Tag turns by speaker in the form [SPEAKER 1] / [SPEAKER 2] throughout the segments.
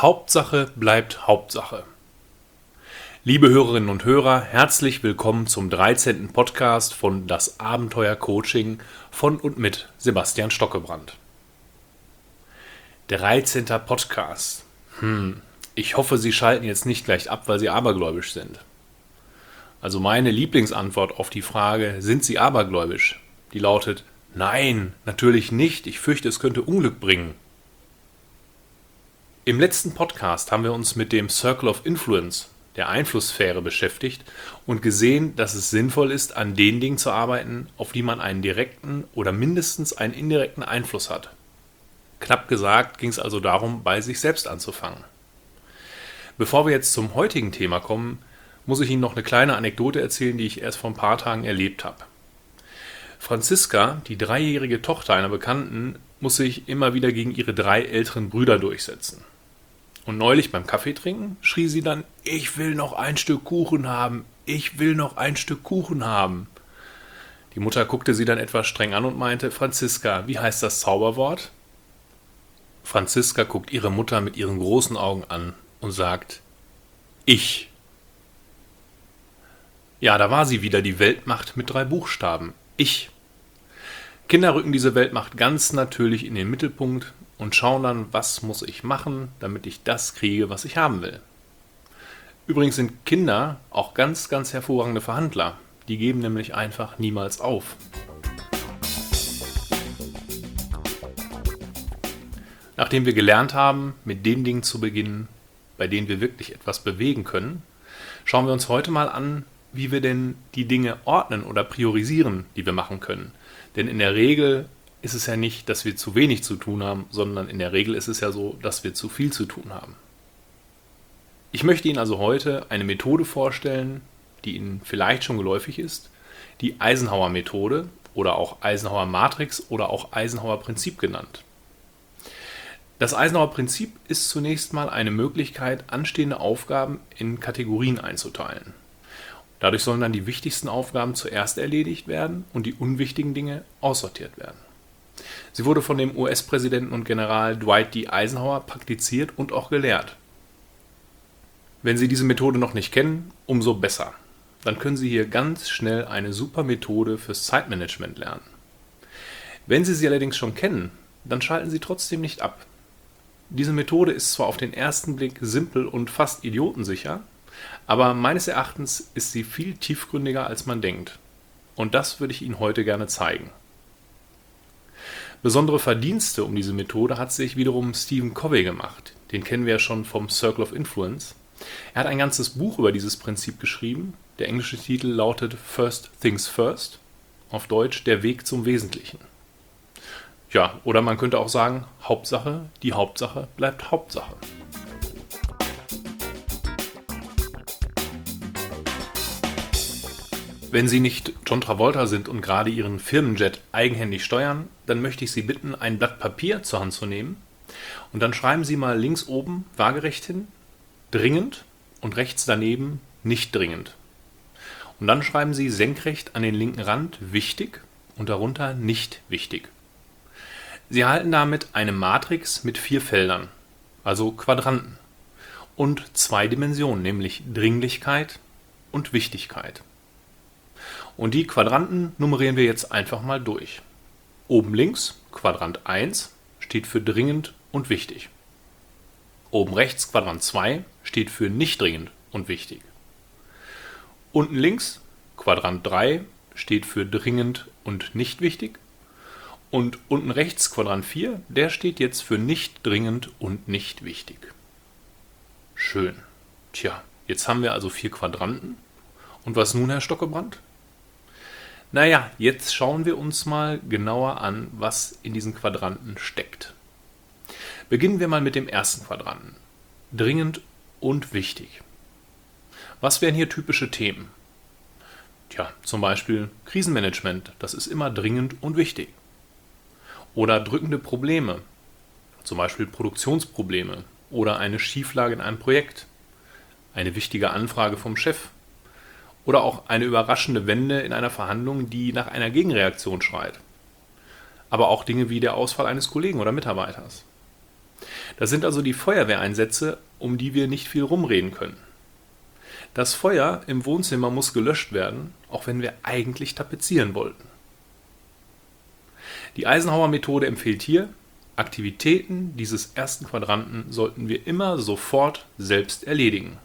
[SPEAKER 1] Hauptsache bleibt Hauptsache. Liebe Hörerinnen und Hörer, herzlich willkommen zum 13. Podcast von Das Abenteuer Coaching von und mit Sebastian Stockebrand. 13. Podcast. Ich hoffe, Sie schalten jetzt nicht gleich ab, weil Sie abergläubisch sind. Also meine Lieblingsantwort auf die Frage, sind Sie abergläubisch? Die lautet, nein, natürlich nicht, ich fürchte, es könnte Unglück bringen. Im letzten Podcast haben wir uns mit dem Circle of Influence, der Einflusssphäre, beschäftigt und gesehen, dass es sinnvoll ist, an den Dingen zu arbeiten, auf die man einen direkten oder mindestens einen indirekten Einfluss hat. Knapp gesagt ging es also darum, bei sich selbst anzufangen. Bevor wir jetzt zum heutigen Thema kommen, muss ich Ihnen noch eine kleine Anekdote erzählen, die ich erst vor ein paar Tagen erlebt habe. Franziska, die 3-jährige Tochter einer Bekannten, muss sich immer wieder gegen ihre 3 älteren Brüder durchsetzen. Und neulich beim Kaffeetrinken schrie sie dann, ich will noch ein Stück Kuchen haben, ich will noch ein Stück Kuchen haben. Die Mutter guckte sie dann etwas streng an und meinte, Franziska, wie heißt das Zauberwort? Franziska guckt ihre Mutter mit ihren großen Augen an und sagt, ich. Ja, da war sie wieder, die Weltmacht mit 3 Buchstaben, ich. Kinder rücken diese Weltmacht ganz natürlich in den Mittelpunkt und schauen dann, was muss ich machen, damit ich das kriege, was ich haben will. Übrigens sind Kinder auch ganz, ganz hervorragende Verhandler. Die geben nämlich einfach niemals auf. Nachdem wir gelernt haben, mit den Dingen zu beginnen, bei denen wir wirklich etwas bewegen können, schauen wir uns heute mal an, wie wir denn die Dinge ordnen oder priorisieren, die wir machen können. Denn in der Regel ist es ja nicht, dass wir zu wenig zu tun haben, sondern in der Regel ist es ja so, dass wir zu viel zu tun haben. Ich möchte Ihnen also heute eine Methode vorstellen, die Ihnen vielleicht schon geläufig ist, die Eisenhower-Methode oder auch Eisenhower-Matrix oder auch Eisenhower-Prinzip genannt. Das Eisenhower-Prinzip ist zunächst mal eine Möglichkeit, anstehende Aufgaben in Kategorien einzuteilen. Dadurch sollen dann die wichtigsten Aufgaben zuerst erledigt werden und die unwichtigen Dinge aussortiert werden. Sie wurde von dem US-Präsidenten und General Dwight D. Eisenhower praktiziert und auch gelehrt. Wenn Sie diese Methode noch nicht kennen, umso besser. Dann können Sie hier ganz schnell eine super Methode fürs Zeitmanagement lernen. Wenn Sie sie allerdings schon kennen, dann schalten Sie trotzdem nicht ab. Diese Methode ist zwar auf den ersten Blick simpel und fast idiotensicher, aber meines Erachtens ist sie viel tiefgründiger, als man denkt. Und das würde ich Ihnen heute gerne zeigen. Besondere Verdienste um diese Methode hat sich wiederum Stephen Covey gemacht. Den kennen wir ja schon vom Circle of Influence. Er hat ein ganzes Buch über dieses Prinzip geschrieben. Der englische Titel lautet First Things First, auf Deutsch Der Weg zum Wesentlichen. Ja, oder man könnte auch sagen, Hauptsache, die Hauptsache bleibt Hauptsache. Wenn Sie nicht John Travolta sind und gerade Ihren Firmenjet eigenhändig steuern, dann möchte ich Sie bitten, ein Blatt Papier zur Hand zu nehmen und dann schreiben Sie mal links oben waagerecht hin, dringend und rechts daneben nicht dringend. Und dann schreiben Sie senkrecht an den linken Rand wichtig und darunter nicht wichtig. Sie erhalten damit eine Matrix mit 4 Feldern, also Quadranten, und 2 Dimensionen, nämlich Dringlichkeit und Wichtigkeit. Und die Quadranten nummerieren wir jetzt einfach mal durch. Oben links, Quadrant 1, steht für dringend und wichtig. Oben rechts, Quadrant 2, steht für nicht dringend und wichtig. Unten links, Quadrant 3, steht für dringend und nicht wichtig. Und unten rechts, Quadrant 4, der steht jetzt für nicht dringend und nicht wichtig. Schön. Tja, jetzt haben wir also 4 Quadranten. Und was nun, Herr Stockebrand? Naja, jetzt schauen wir uns mal genauer an, was in diesen Quadranten steckt. Beginnen wir mal mit dem ersten Quadranten. Dringend und wichtig. Was wären hier typische Themen? Tja, zum Beispiel Krisenmanagement, das ist immer dringend und wichtig. Oder drückende Probleme, zum Beispiel Produktionsprobleme oder eine Schieflage in einem Projekt, eine wichtige Anfrage vom Chef. Oder auch eine überraschende Wende in einer Verhandlung, die nach einer Gegenreaktion schreit. Aber auch Dinge wie der Ausfall eines Kollegen oder Mitarbeiters. Das sind also die Feuerwehreinsätze, um die wir nicht viel rumreden können. Das Feuer im Wohnzimmer muss gelöscht werden, auch wenn wir eigentlich tapezieren wollten. Die Eisenhower-Methode empfiehlt hier, Aktivitäten dieses ersten Quadranten sollten wir immer sofort selbst erledigen.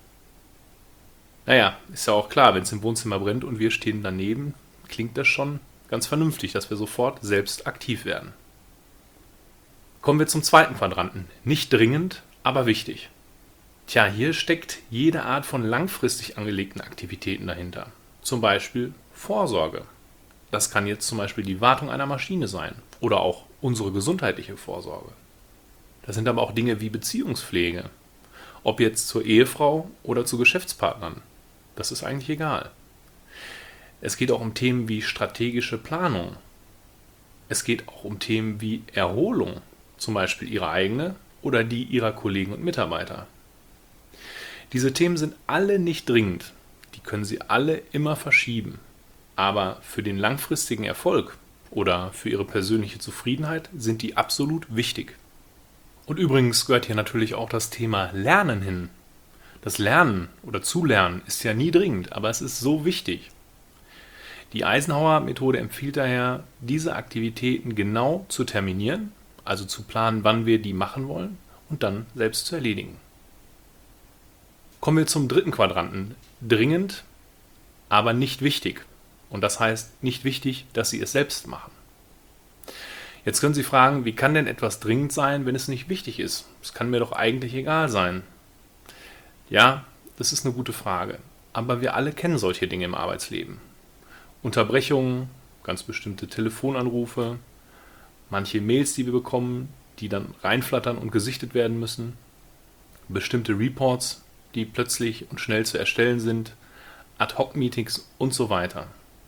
[SPEAKER 1] Naja, ist ja auch klar, wenn es im Wohnzimmer brennt und wir stehen daneben, klingt das schon ganz vernünftig, dass wir sofort selbst aktiv werden. Kommen wir zum zweiten Quadranten. Nicht dringend, aber wichtig. Tja, hier steckt jede Art von langfristig angelegten Aktivitäten dahinter. Zum Beispiel Vorsorge. Das kann jetzt zum Beispiel die Wartung einer Maschine sein oder auch unsere gesundheitliche Vorsorge. Das sind aber auch Dinge wie Beziehungspflege. Ob jetzt zur Ehefrau oder zu Geschäftspartnern. Das ist eigentlich egal. Es geht auch um Themen wie strategische Planung. Es geht auch um Themen wie Erholung, zum Beispiel ihre eigene oder die ihrer Kollegen und Mitarbeiter. Diese Themen sind alle nicht dringend. Die können Sie alle immer verschieben. Aber für den langfristigen Erfolg oder für Ihre persönliche Zufriedenheit sind die absolut wichtig. Und übrigens gehört hier natürlich auch das Thema Lernen hin. Das Lernen oder Zulernen ist ja nie dringend, aber es ist so wichtig. Die Eisenhower-Methode empfiehlt daher, diese Aktivitäten genau zu terminieren, also zu planen, wann wir die machen wollen und dann selbst zu erledigen. Kommen wir zum dritten Quadranten. Dringend, aber nicht wichtig. Und das heißt nicht wichtig, dass Sie es selbst machen. Jetzt können Sie fragen, wie kann denn etwas dringend sein, wenn es nicht wichtig ist? Es kann mir doch eigentlich egal sein. Ja, das ist eine gute Frage. Aber wir alle kennen solche Dinge im Arbeitsleben. Unterbrechungen, ganz bestimmte Telefonanrufe, manche Mails, die wir bekommen, die dann reinflattern und gesichtet werden müssen, bestimmte Reports, die plötzlich und schnell zu erstellen sind, Ad-Hoc-Meetings und so weiter.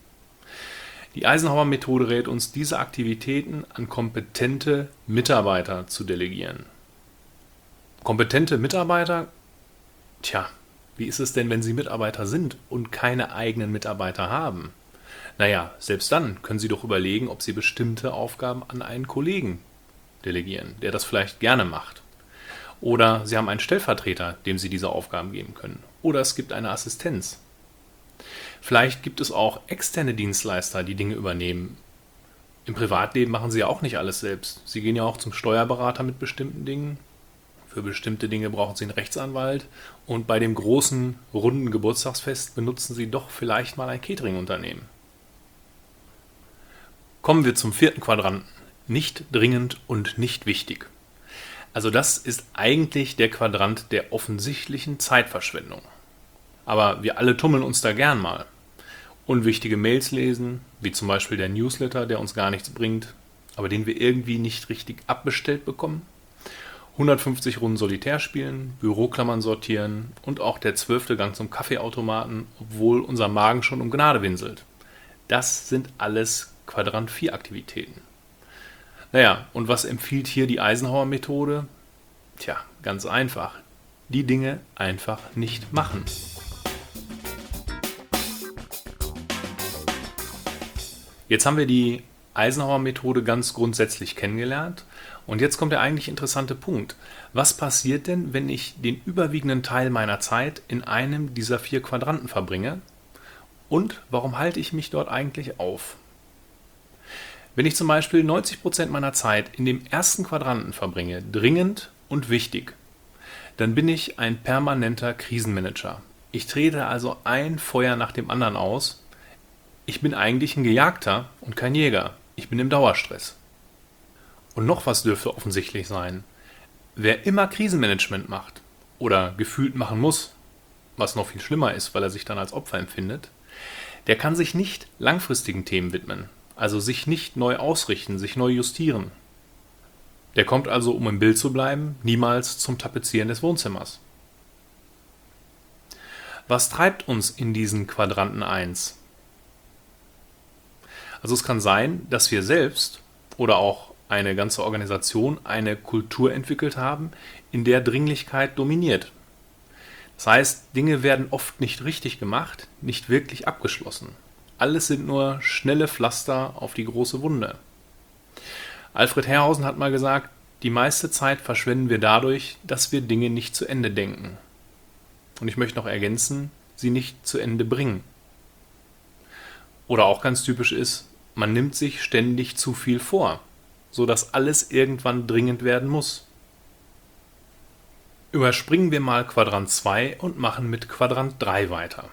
[SPEAKER 1] Die Eisenhower-Methode rät uns, diese Aktivitäten an kompetente Mitarbeiter zu delegieren. Kompetente Mitarbeiter? Tja, wie ist es denn, wenn Sie Mitarbeiter sind und keine eigenen Mitarbeiter haben? Naja, selbst dann können Sie doch überlegen, ob Sie bestimmte Aufgaben an einen Kollegen delegieren, der das vielleicht gerne macht. Oder Sie haben einen Stellvertreter, dem Sie diese Aufgaben geben können. Oder es gibt eine Assistenz. Vielleicht gibt es auch externe Dienstleister, die Dinge übernehmen. Im Privatleben machen Sie ja auch nicht alles selbst. Sie gehen ja auch zum Steuerberater mit bestimmten Dingen. Für bestimmte Dinge brauchen Sie einen Rechtsanwalt. Und bei dem großen, runden Geburtstagsfest benutzen Sie doch vielleicht mal ein Catering-Unternehmen. Kommen wir zum vierten Quadranten. Nicht dringend und nicht wichtig. Also das ist eigentlich der Quadrant der offensichtlichen Zeitverschwendung. Aber wir alle tummeln uns da gern mal. Unwichtige Mails lesen, wie zum Beispiel der Newsletter, der uns gar nichts bringt, aber den wir irgendwie nicht richtig abbestellt bekommen. 150 Runden Solitär spielen, Büroklammern sortieren und auch der 12. Gang zum Kaffeeautomaten, obwohl unser Magen schon um Gnade winselt. Das sind alles Quadrant 4 Aktivitäten. Naja, und was empfiehlt hier die Eisenhower-Methode? Tja, ganz einfach. Die Dinge einfach nicht machen. Jetzt haben wir die Eisenhower-Methode ganz grundsätzlich kennengelernt. Und jetzt kommt der eigentlich interessante Punkt. Was passiert denn, wenn ich den überwiegenden Teil meiner Zeit in einem dieser 4 Quadranten verbringe? Und warum halte ich mich dort eigentlich auf? Wenn ich zum Beispiel 90% meiner Zeit in dem ersten Quadranten verbringe, dringend und wichtig, dann bin ich ein permanenter Krisenmanager. Ich trete also ein Feuer nach dem anderen aus. Ich bin eigentlich ein Gejagter und kein Jäger. Ich bin im Dauerstress. Und noch was dürfte offensichtlich sein. Wer immer Krisenmanagement macht oder gefühlt machen muss, was noch viel schlimmer ist, weil er sich dann als Opfer empfindet, der kann sich nicht langfristigen Themen widmen, also sich nicht neu ausrichten, sich neu justieren. Der kommt also, um im Bild zu bleiben, niemals zum Tapezieren des Wohnzimmers. Was treibt uns in diesen Quadranten 1? Also es kann sein, dass wir selbst oder auch eine ganze Organisation eine Kultur entwickelt haben, in der Dringlichkeit dominiert. Das heißt, Dinge werden oft nicht richtig gemacht, nicht wirklich abgeschlossen. Alles sind nur schnelle Pflaster auf die große Wunde. Alfred Herrhausen hat mal gesagt, die meiste Zeit verschwenden wir dadurch, dass wir Dinge nicht zu Ende denken. Und ich möchte noch ergänzen, sie nicht zu Ende bringen. Oder auch ganz typisch ist, man nimmt sich ständig zu viel vor, sodass alles irgendwann dringend werden muss. Überspringen wir mal Quadrant 2 und machen mit Quadrant 3 weiter.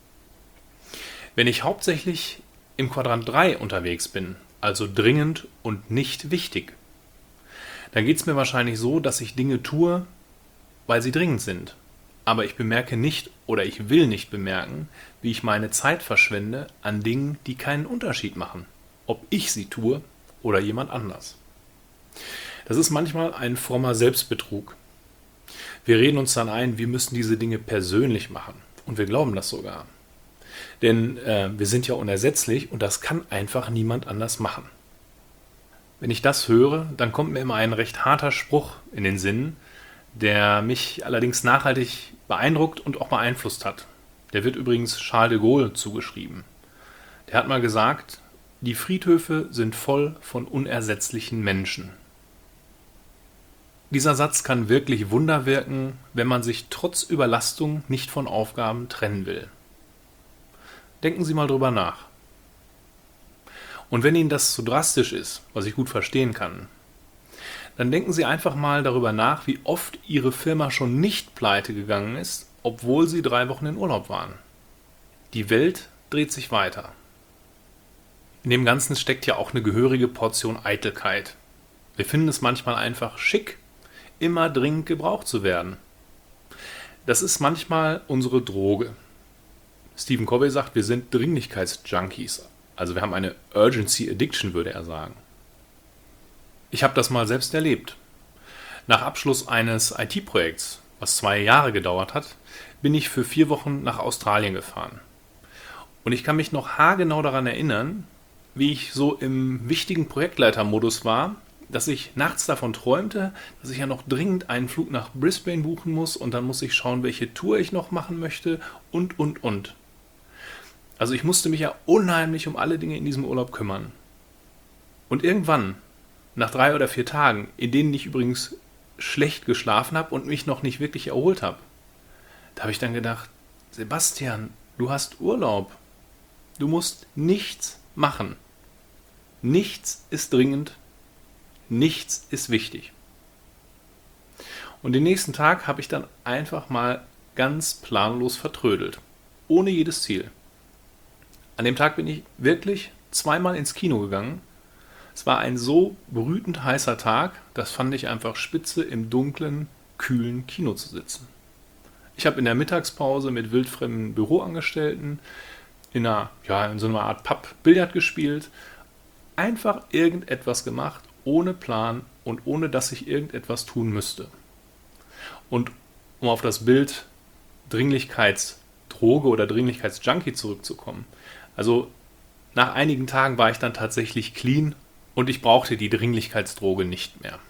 [SPEAKER 1] Wenn ich hauptsächlich im Quadrant 3 unterwegs bin, also dringend und nicht wichtig, dann geht es mir wahrscheinlich so, dass ich Dinge tue, weil sie dringend sind. Aber ich bemerke nicht oder ich will nicht bemerken, wie ich meine Zeit verschwende an Dingen, die keinen Unterschied machen, ob ich sie tue oder jemand anders. Das ist manchmal ein frommer Selbstbetrug. Wir reden uns dann ein, wir müssen diese Dinge persönlich machen. Und wir glauben das sogar. Denn wir sind ja unersetzlich und das kann einfach niemand anders machen. Wenn ich das höre, dann kommt mir immer ein recht harter Spruch in den Sinn, der mich allerdings nachhaltig beeindruckt und auch beeinflusst hat. Der wird übrigens Charles de Gaulle zugeschrieben. Der hat mal gesagt, die Friedhöfe sind voll von unersetzlichen Menschen. Dieser Satz kann wirklich Wunder wirken, wenn man sich trotz Überlastung nicht von Aufgaben trennen will. Denken Sie mal drüber nach. Und wenn Ihnen das zu drastisch ist, was ich gut verstehen kann, dann denken Sie einfach mal darüber nach, wie oft Ihre Firma schon nicht pleite gegangen ist, obwohl Sie 3 Wochen in Urlaub waren. Die Welt dreht sich weiter. In dem Ganzen steckt ja auch eine gehörige Portion Eitelkeit. Wir finden es manchmal einfach schick, immer dringend gebraucht zu werden. Das ist manchmal unsere Droge. Stephen Covey sagt, wir sind Dringlichkeitsjunkies. Also wir haben eine Urgency Addiction, würde er sagen. Ich habe das mal selbst erlebt. Nach Abschluss eines IT-Projekts, was 2 Jahre gedauert hat, bin ich für 4 Wochen nach Australien gefahren. Und ich kann mich noch haargenau daran erinnern, wie ich so im wichtigen Projektleitermodus war, dass ich nachts davon träumte, dass ich ja noch dringend einen Flug nach Brisbane buchen muss und dann muss ich schauen, welche Tour ich noch machen möchte und. Also ich musste mich ja unheimlich um alle Dinge in diesem Urlaub kümmern. Und irgendwann, nach 3 oder 4 Tagen, in denen ich übrigens schlecht geschlafen habe und mich noch nicht wirklich erholt habe, da habe ich dann gedacht, Sebastian, du hast Urlaub. Du musst nichts machen. Nichts ist dringend. Nichts ist wichtig. Und den nächsten Tag habe ich dann einfach mal ganz planlos vertrödelt. Ohne jedes Ziel. An dem Tag bin ich wirklich 2-mal ins Kino gegangen. Es war ein so brütend heißer Tag, das fand ich einfach spitze, im dunklen, kühlen Kino zu sitzen. Ich habe in der Mittagspause mit wildfremden Büroangestellten in so einer Art Pub Billard gespielt. Einfach irgendetwas gemacht, ohne Plan und ohne, dass ich irgendetwas tun müsste. Und um auf das Bild Dringlichkeitsdroge oder Dringlichkeitsjunkie zurückzukommen. Also nach einigen Tagen war ich dann tatsächlich clean und ich brauchte die Dringlichkeitsdroge nicht mehr.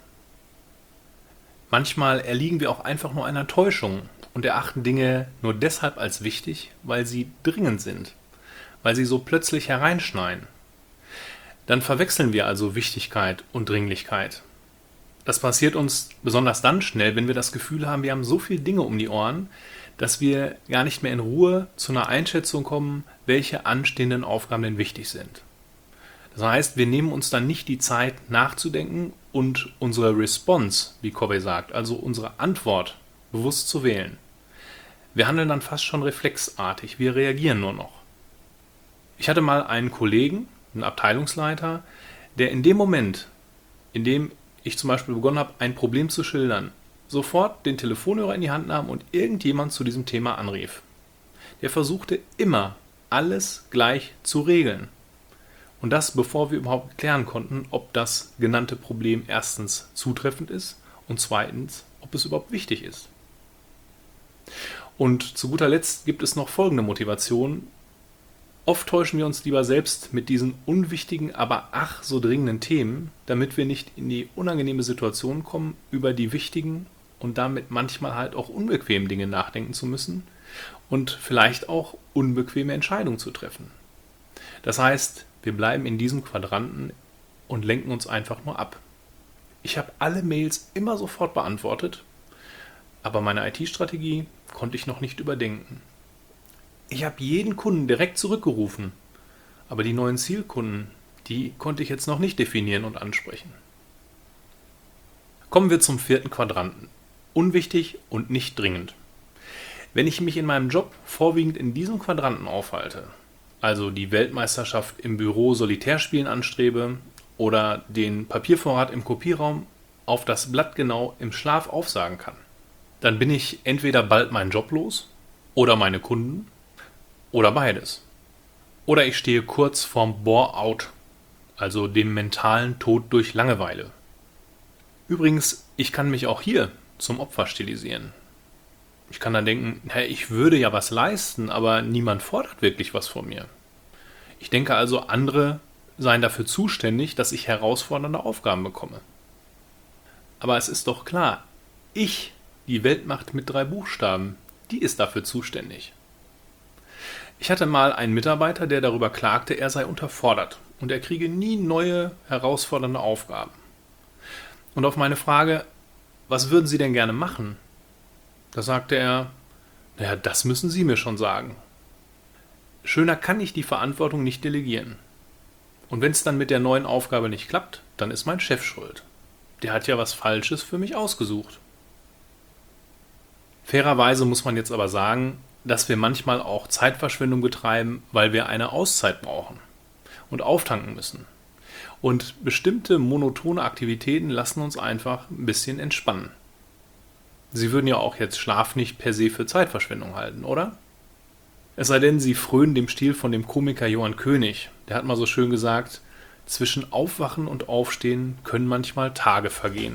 [SPEAKER 1] Manchmal erliegen wir auch einfach nur einer Täuschung und erachten Dinge nur deshalb als wichtig, weil sie dringend sind, weil sie so plötzlich hereinschneien. Dann verwechseln wir also Wichtigkeit und Dringlichkeit. Das passiert uns besonders dann schnell, wenn wir das Gefühl haben, wir haben so viele Dinge um die Ohren, dass wir gar nicht mehr in Ruhe zu einer Einschätzung kommen, welche anstehenden Aufgaben denn wichtig sind. Das heißt, wir nehmen uns dann nicht die Zeit nachzudenken und unsere Response, wie Covey sagt, also unsere Antwort bewusst zu wählen. Wir handeln dann fast schon reflexartig, wir reagieren nur noch. Ich hatte mal einen Kollegen, einen Abteilungsleiter, der in dem Moment, in dem ich zum Beispiel begonnen habe, ein Problem zu schildern, sofort den Telefonhörer in die Hand nahm und irgendjemand zu diesem Thema anrief. Der versuchte immer, alles gleich zu regeln. Und das, bevor wir überhaupt klären konnten, ob das genannte Problem erstens zutreffend ist und zweitens, ob es überhaupt wichtig ist. Und zu guter Letzt gibt es noch folgende Motivation. Oft täuschen wir uns lieber selbst mit diesen unwichtigen, aber ach so dringenden Themen, damit wir nicht in die unangenehme Situation kommen, über die wichtigen und damit manchmal halt auch unbequemen Dinge nachdenken zu müssen und vielleicht auch unbequeme Entscheidungen zu treffen. Das heißt, wir bleiben in diesem Quadranten und lenken uns einfach nur ab. Ich habe alle Mails immer sofort beantwortet, aber meine IT-Strategie konnte ich noch nicht überdenken. Ich habe jeden Kunden direkt zurückgerufen, aber die neuen Zielkunden, die konnte ich jetzt noch nicht definieren und ansprechen. Kommen wir zum 4. Quadranten. Unwichtig und nicht dringend. Wenn ich mich in meinem Job vorwiegend in diesem Quadranten aufhalte, also die Weltmeisterschaft im Büro Solitärspielen anstrebe oder den Papiervorrat im Kopierraum auf das Blatt genau im Schlaf aufsagen kann, dann bin ich entweder bald meinen Job los oder meine Kunden oder beides. Oder ich stehe kurz vorm Bore-out, also dem mentalen Tod durch Langeweile. Übrigens, ich kann mich auch hier zum Opfer stilisieren. Ich kann dann denken, ich würde ja was leisten, aber niemand fordert wirklich was von mir. Ich denke also, andere seien dafür zuständig, dass ich herausfordernde Aufgaben bekomme. Aber es ist doch klar, ich, die Weltmacht mit 3 Buchstaben, die ist dafür zuständig. Ich hatte mal einen Mitarbeiter, der darüber klagte, er sei unterfordert und er kriege nie neue, herausfordernde Aufgaben. Und auf meine Frage, was würden Sie denn gerne machen? Da sagte er, das müssen Sie mir schon sagen. Schöner kann ich die Verantwortung nicht delegieren. Und wenn es dann mit der neuen Aufgabe nicht klappt, dann ist mein Chef schuld. Der hat ja was Falsches für mich ausgesucht. Fairerweise muss man jetzt aber sagen, dass wir manchmal auch Zeitverschwendung betreiben, weil wir eine Auszeit brauchen und auftanken müssen. Und bestimmte monotone Aktivitäten lassen uns einfach ein bisschen entspannen. Sie würden ja auch jetzt Schlaf nicht per se für Zeitverschwendung halten, oder? Es sei denn, Sie frönen dem Stil von dem Komiker Johann König. Der hat mal so schön gesagt, zwischen Aufwachen und Aufstehen können manchmal Tage vergehen.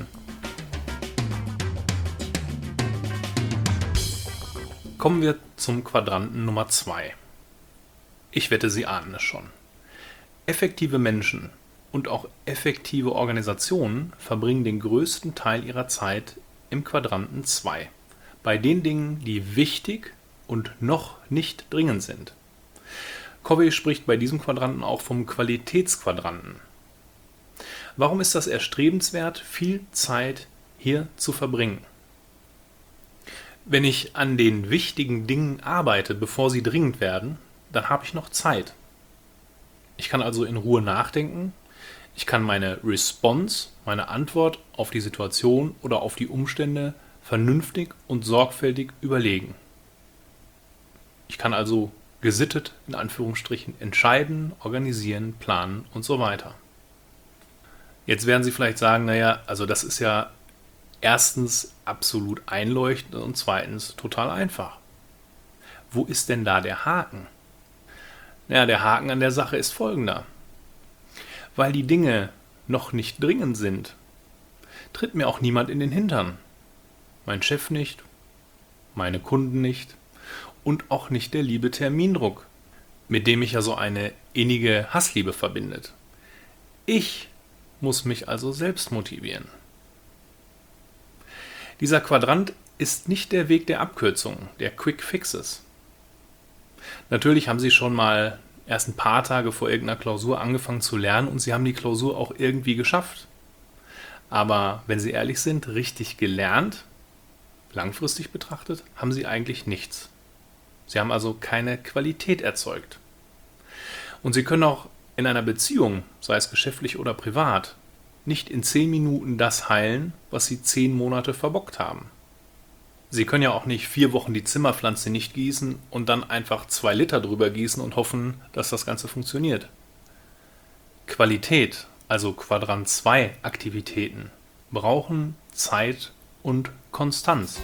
[SPEAKER 1] Kommen wir zum Quadranten Nummer 2. Ich wette, Sie ahnen es schon. Effektive Menschen und auch effektive Organisationen verbringen den größten Teil ihrer Zeit im Quadranten 2, bei den Dingen, die wichtig und noch nicht dringend sind. Covey spricht bei diesem Quadranten auch vom Qualitätsquadranten. Warum ist das erstrebenswert, viel Zeit hier zu verbringen? Wenn ich an den wichtigen Dingen arbeite, bevor sie dringend werden, dann habe ich noch Zeit. Ich kann also in Ruhe nachdenken. Ich kann meine Response, meine Antwort auf die Situation oder auf die Umstände vernünftig und sorgfältig überlegen. Ich kann also gesittet, in Anführungsstrichen, entscheiden, organisieren, planen und so weiter. Jetzt werden Sie vielleicht sagen, also das ist ja erstens absolut einleuchtend und zweitens total einfach. Wo ist denn da der Haken? Der Haken an der Sache ist folgender. Weil die Dinge noch nicht dringend sind, tritt mir auch niemand in den Hintern. Mein Chef nicht, meine Kunden nicht und auch nicht der liebe Termindruck, mit dem mich ja so eine innige Hassliebe verbindet. Ich muss mich also selbst motivieren. Dieser Quadrant ist nicht der Weg der Abkürzungen, der Quick Fixes. Natürlich haben Sie schon mal erst ein paar Tage vor irgendeiner Klausur angefangen zu lernen und Sie haben die Klausur auch irgendwie geschafft. Aber wenn Sie ehrlich sind, richtig gelernt, langfristig betrachtet, haben Sie eigentlich nichts. Sie haben also keine Qualität erzeugt. Und Sie können auch in einer Beziehung, sei es geschäftlich oder privat, nicht in 10 Minuten das heilen, was Sie 10 Monate verbockt haben. Sie können ja auch nicht 4 Wochen die Zimmerpflanze nicht gießen und dann einfach 2 Liter drüber gießen und hoffen, dass das Ganze funktioniert. Qualität, also Quadrant 2 Aktivitäten, brauchen Zeit und Konstanz.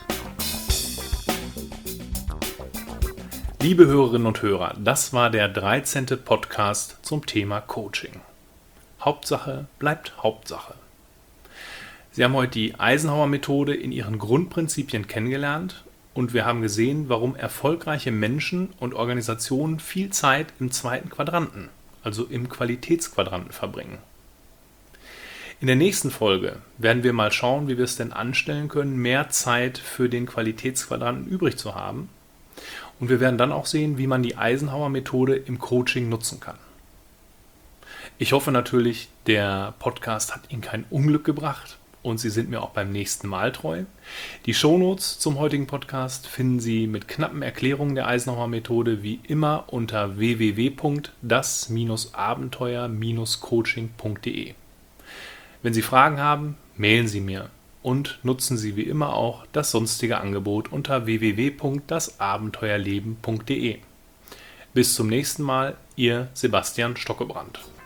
[SPEAKER 1] Liebe Hörerinnen und Hörer, das war der 13. Podcast zum Thema Coaching. Hauptsache bleibt Hauptsache. Sie haben heute die Eisenhower-Methode in ihren Grundprinzipien kennengelernt und wir haben gesehen, warum erfolgreiche Menschen und Organisationen viel Zeit im 2. Quadranten, also im Qualitätsquadranten, verbringen. In der nächsten Folge werden wir mal schauen, wie wir es denn anstellen können, mehr Zeit für den Qualitätsquadranten übrig zu haben. Und wir werden dann auch sehen, wie man die Eisenhower-Methode im Coaching nutzen kann. Ich hoffe natürlich, der Podcast hat Ihnen kein Unglück gebracht und Sie sind mir auch beim nächsten Mal treu. Die Shownotes zum heutigen Podcast finden Sie mit knappen Erklärungen der Eisenhower-Methode wie immer unter www.das-abenteuer-coaching.de. Wenn Sie Fragen haben, mailen Sie mir und nutzen Sie wie immer auch das sonstige Angebot unter www.dasabenteuerleben.de. Bis zum nächsten Mal, Ihr Sebastian Stockebrand.